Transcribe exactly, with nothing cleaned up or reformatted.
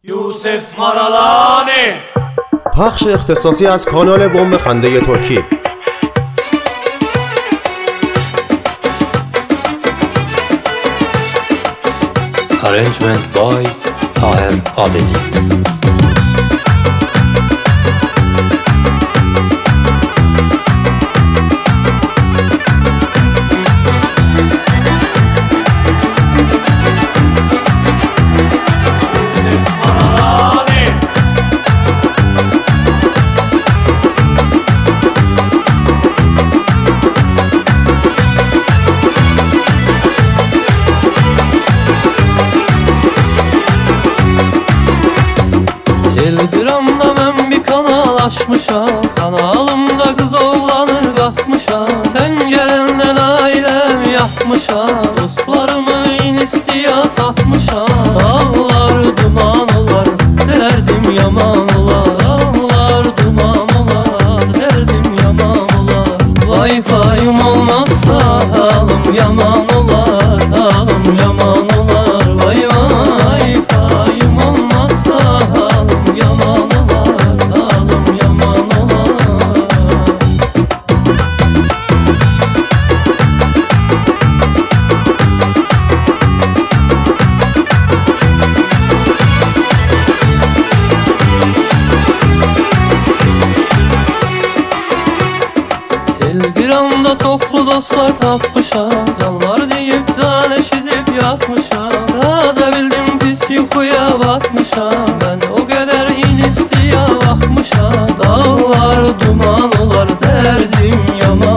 یوسف مارالانی. پخش اختصاصی از کانال بوم خنده ترکی. Arrangement by Taher Adedi. Telegramda ben bir kanal açmışam, kanalımda kız oğlanı katmışam. Sen gelenle ailem yapmışam, dostlarımı inistiya satmışam. Dağlar duman olar, derdim yaman olar. Dağlar duman olar, derdim yaman olar. Wi-Fi'm olmazsa halim yaman olar, halim yaman olar. Wi-Fi'm olmazsa halim yaman olar, halim yaman olar. Telegramda toplu dostlar tapmışam, canlar deyip can eşidip yatmışam. Taze bildim pis yuxuya batmışam, ben o kadar inistiya bakmışam. Dağlar duman olar, derdim yaman